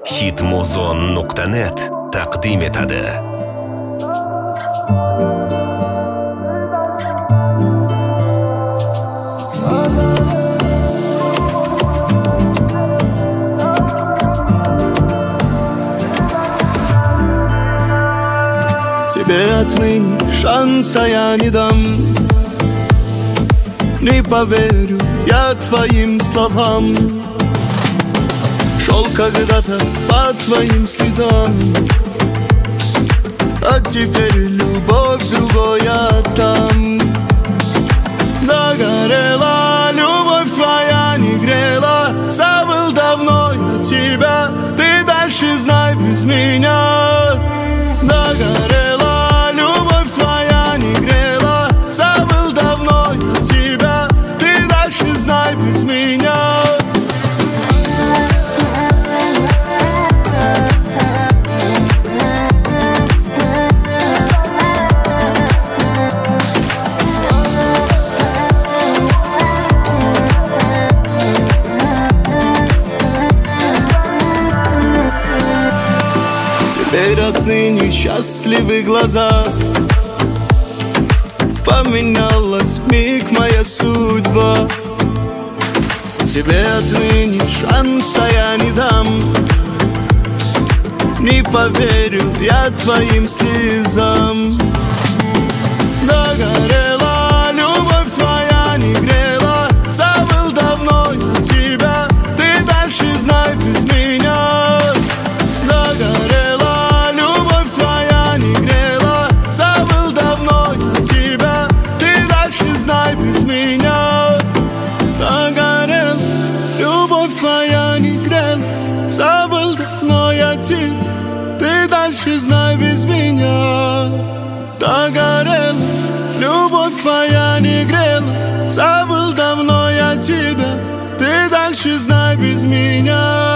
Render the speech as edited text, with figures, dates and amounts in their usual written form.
Hitmuzon.net taqdim etadi. Тебе отныне шанса я не дам. Не поверю я твоим словам. Шел когда-то по твоим следам, а теперь любовь другая там. Догорела любовь твоя, не грела. Забыл давно я тебя, ты дальше знай без меня. Догорела любовь твоя, не грела. Забыл давно я тебя, ты дальше знай без меня. Теперь отныне счастливы глаза. Поменялась вмиг моя судьба. Тебе отныне шанса я не дам. Не поверю я твоим слезам. Догорела любовь твоя, не грела. Забыл давно я тебя, ты дальше знай без меня. Догорела любовь твоя, не грела. Забыл давно я тебя, ты дальше знай без меня. Догорела любовь твоя, не грела. Забыл давно я тебя, ты дальше знай без меня. Догорела любовь твоя, не грела. Забыл давно я тебя, ты дальше знай без меня.